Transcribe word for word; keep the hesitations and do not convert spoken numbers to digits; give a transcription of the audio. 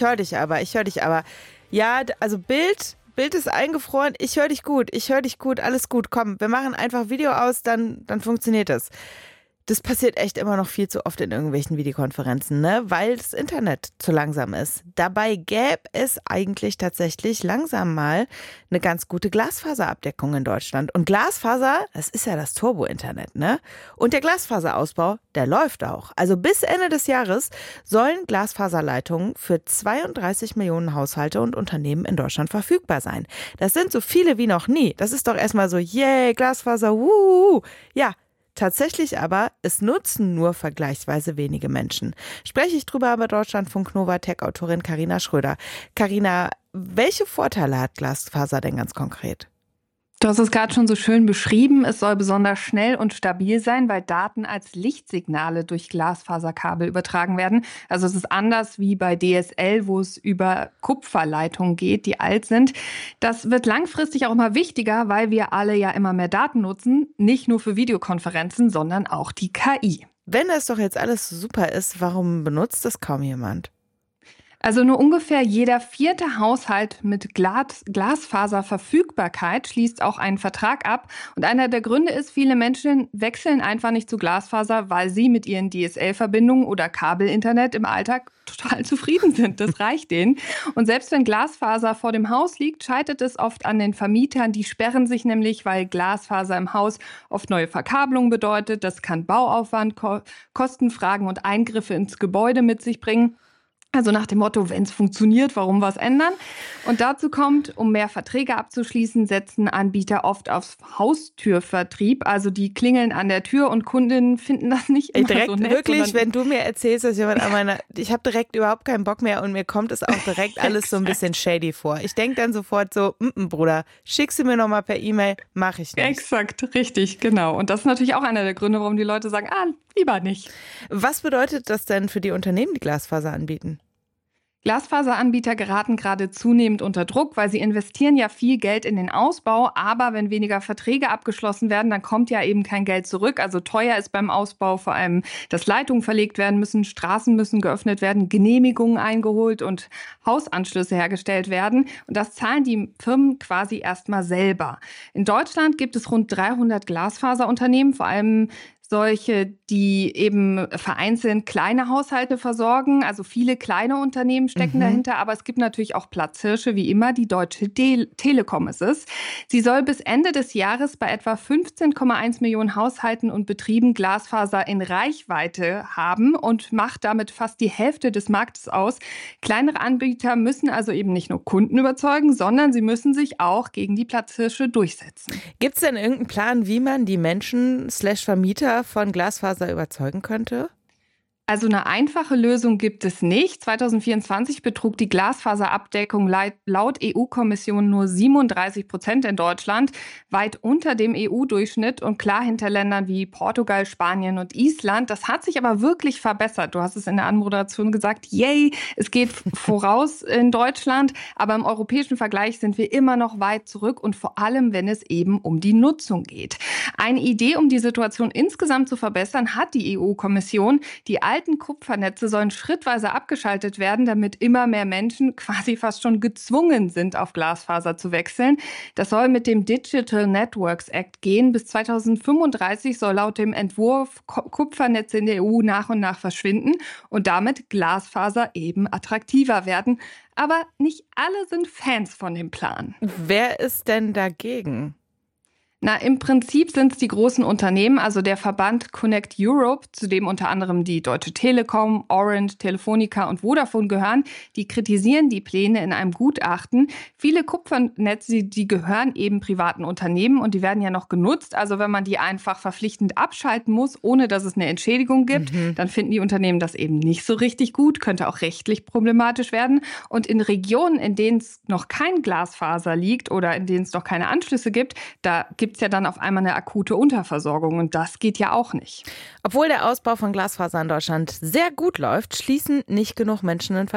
Ich höre dich aber, ich höre dich aber. Ja, also Bild, Bild ist eingefroren. Ich höre dich gut, ich höre dich gut, alles gut. Komm, wir machen einfach Video aus, dann, dann funktioniert das. Das passiert echt immer noch viel zu oft in irgendwelchen Videokonferenzen, ne? Weil das Internet zu langsam ist. Dabei gäbe es eigentlich tatsächlich langsam mal eine ganz gute Glasfaserabdeckung in Deutschland. Und Glasfaser, das ist ja das Turbo-Internet, ne? Und der Glasfaserausbau, der läuft auch. Also bis Ende des Jahres sollen Glasfaserleitungen für zweiunddreißig Millionen Haushalte und Unternehmen in Deutschland verfügbar sein. Das sind so viele wie noch nie. Das ist doch erstmal so, yay, Glasfaser, wuhu. Ja, tatsächlich aber, es nutzen nur vergleichsweise wenige Menschen. Spreche ich drüber bei Deutschlandfunk Nova Tech-Autorin Carina Schröder. Carina, welche Vorteile hat Glasfaser denn ganz konkret? Du hast es gerade schon so schön beschrieben. Es soll besonders schnell und stabil sein, weil Daten als Lichtsignale durch Glasfaserkabel übertragen werden. Also es ist anders wie bei D S L, wo es über Kupferleitungen geht, die alt sind. Das wird langfristig auch immer wichtiger, weil wir alle ja immer mehr Daten nutzen. Nicht nur für Videokonferenzen, sondern auch die K I. Wenn das doch jetzt alles super ist, warum benutzt das kaum jemand? Also nur ungefähr jeder vierte Haushalt mit Glas- Glasfaserverfügbarkeit schließt auch einen Vertrag ab. Und einer der Gründe ist, viele Menschen wechseln einfach nicht zu Glasfaser, weil sie mit ihren D S L-Verbindungen oder Kabelinternet im Alltag total zufrieden sind. Das reicht denen. Und selbst wenn Glasfaser vor dem Haus liegt, scheitert es oft an den Vermietern. Die sperren sich nämlich, weil Glasfaser im Haus oft neue Verkabelung bedeutet. Das kann Bauaufwand, Ko- Kostenfragen und Eingriffe ins Gebäude mit sich bringen. Also nach dem Motto, wenn es funktioniert, warum was ändern? Und dazu kommt, um mehr Verträge abzuschließen, setzen Anbieter oft auf Haustürvertrieb. Also die klingeln an der Tür und Kundinnen finden das nicht immer direkt, so nett. Wirklich, wenn du mir erzählst, dass jemand an meiner, ich habe direkt überhaupt keinen Bock mehr und mir kommt es auch direkt alles so ein bisschen shady vor. Ich denke dann sofort so, m -m, Bruder, schick sie mir nochmal per E-Mail, mache ich nicht. Exakt, richtig, genau. Und das ist natürlich auch einer der Gründe, warum die Leute sagen, ah, lieber nicht. Was bedeutet das denn für die Unternehmen, die Glasfaser anbieten? Glasfaseranbieter geraten gerade zunehmend unter Druck, weil sie investieren ja viel Geld in den Ausbau. Aber wenn weniger Verträge abgeschlossen werden, dann kommt ja eben kein Geld zurück. Also teuer ist beim Ausbau vor allem, dass Leitungen verlegt werden müssen, Straßen müssen geöffnet werden, Genehmigungen eingeholt und Hausanschlüsse hergestellt werden. Und das zahlen die Firmen quasi erstmal selber. In Deutschland gibt es rund dreihundert Glasfaserunternehmen, vor allem solche, die eben vereinzelt kleine Haushalte versorgen. Also viele kleine Unternehmen stecken mhm. dahinter, aber es gibt natürlich auch Platzhirsche, wie immer die Deutsche De- Telekom ist es. Sie soll bis Ende des Jahres bei etwa fünfzehn Komma eins Millionen Haushalten und Betrieben Glasfaser in Reichweite haben und macht damit fast die Hälfte des Marktes aus. Kleinere Anbieter müssen also eben nicht nur Kunden überzeugen, sondern sie müssen sich auch gegen die Platzhirsche durchsetzen. Gibt es denn irgendeinen Plan, wie man die Menschen slash Vermieter von Glasfaser überzeugen könnte? Also eine einfache Lösung gibt es nicht. zwanzig vierundzwanzig betrug die Glasfaserabdeckung laut E U-Kommission nur siebenunddreißig Prozent in Deutschland, weit unter dem E U-Durchschnitt und klar hinter Ländern wie Portugal, Spanien und Island. Das hat sich aber wirklich verbessert. Du hast es in der Anmoderation gesagt, yay, es geht voraus in Deutschland, aber im europäischen Vergleich sind wir immer noch weit zurück und vor allem, wenn es eben um die Nutzung geht. Eine Idee, um die Situation insgesamt zu verbessern, hat die E U-Kommission. Die alten Kupfernetze sollen schrittweise abgeschaltet werden, damit immer mehr Menschen quasi fast schon gezwungen sind, auf Glasfaser zu wechseln. Das soll mit dem Digital Networks Act gehen. Bis zweitausendfünfunddreißig soll laut dem Entwurf Kupfernetze in der E U nach und nach verschwinden und damit Glasfaser eben attraktiver werden. Aber nicht alle sind Fans von dem Plan. Wer ist denn dagegen? Na, im Prinzip sind es die großen Unternehmen, also der Verband Connect Europe, zu dem unter anderem die Deutsche Telekom, Orange, Telefonica und Vodafone gehören. Die kritisieren die Pläne in einem Gutachten. Viele Kupfernetze, die gehören eben privaten Unternehmen und die werden ja noch genutzt. Also wenn man die einfach verpflichtend abschalten muss, ohne dass es eine Entschädigung gibt, mhm. dann finden die Unternehmen das eben nicht so richtig gut, könnte auch rechtlich problematisch werden. Und in Regionen, in denen es noch kein Glasfaser liegt oder in denen es noch keine Anschlüsse gibt, da gibt es ja dann auf einmal eine akute Unterversorgung und das geht ja auch nicht. Obwohl der Ausbau von Glasfaser in Deutschland sehr gut läuft, schließen nicht genug Menschen einen